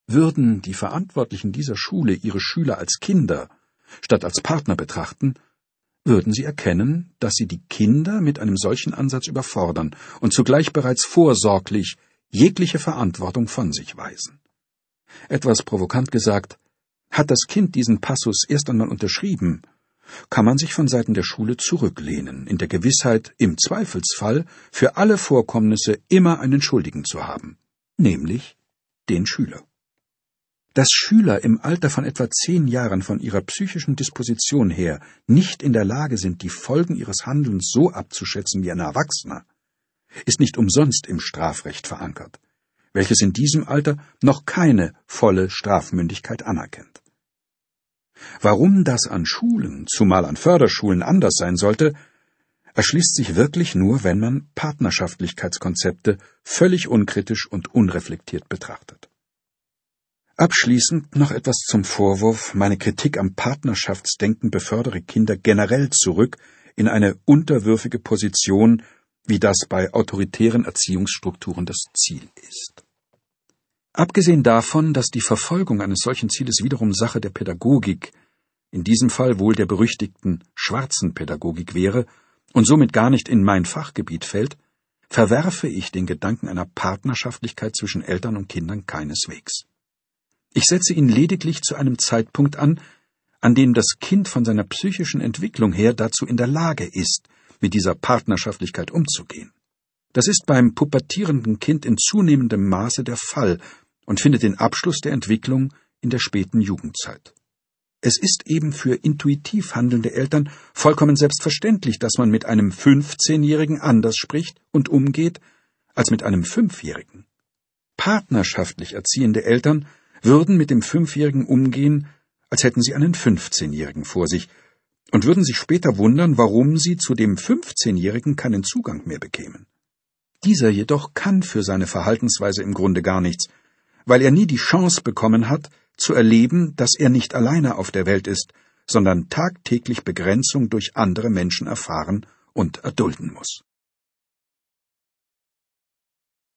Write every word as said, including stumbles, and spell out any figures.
Würden die Verantwortlichen dieser Schule ihre Schüler als Kinder statt als Partner betrachten, würden sie erkennen, dass sie die Kinder mit einem solchen Ansatz überfordern und zugleich bereits vorsorglich jegliche Verantwortung von sich weisen. Etwas provokant gesagt, hat das Kind diesen Passus erst einmal unterschrieben, kann man sich von Seiten der Schule zurücklehnen, in der Gewissheit, im Zweifelsfall für alle Vorkommnisse immer einen Schuldigen zu haben, nämlich den Schüler. Dass Schüler im Alter von etwa zehn Jahren von ihrer psychischen Disposition her nicht in der Lage sind, die Folgen ihres Handelns so abzuschätzen wie ein Erwachsener, ist nicht umsonst im Strafrecht verankert, welches in diesem Alter noch keine volle Strafmündigkeit anerkennt. Warum das an Schulen, zumal an Förderschulen, anders sein sollte, erschließt sich wirklich nur, wenn man Partnerschaftlichkeitskonzepte völlig unkritisch und unreflektiert betrachtet. Abschließend noch etwas zum Vorwurf, meine Kritik am Partnerschaftsdenken befördere Kinder generell zurück in eine unterwürfige Position, wie das bei autoritären Erziehungsstrukturen das Ziel ist. Abgesehen davon, dass die Verfolgung eines solchen Zieles wiederum Sache der Pädagogik, in diesem Fall wohl der berüchtigten schwarzen Pädagogik wäre und somit gar nicht in mein Fachgebiet fällt, verwerfe ich den Gedanken einer Partnerschaftlichkeit zwischen Eltern und Kindern keineswegs. Ich setze ihn lediglich zu einem Zeitpunkt an, an dem das Kind von seiner psychischen Entwicklung her dazu in der Lage ist, mit dieser Partnerschaftlichkeit umzugehen. Das ist beim pubertierenden Kind in zunehmendem Maße der Fall und findet den Abschluss der Entwicklung in der späten Jugendzeit. Es ist eben für intuitiv handelnde Eltern vollkommen selbstverständlich, dass man mit einem fünfzehnjährigen anders spricht und umgeht als mit einem Fünfjährigen. Partnerschaftlich erziehende Eltern würden mit dem Fünfjährigen umgehen, als hätten sie einen fünfzehnjährigen vor sich, und würden sich später wundern, warum sie zu dem fünfzehnjährigen keinen Zugang mehr bekämen. Dieser jedoch kann für seine Verhaltensweise im Grunde gar nichts, weil er nie die Chance bekommen hat, zu erleben, dass er nicht alleine auf der Welt ist, sondern tagtäglich Begrenzung durch andere Menschen erfahren und erdulden muss.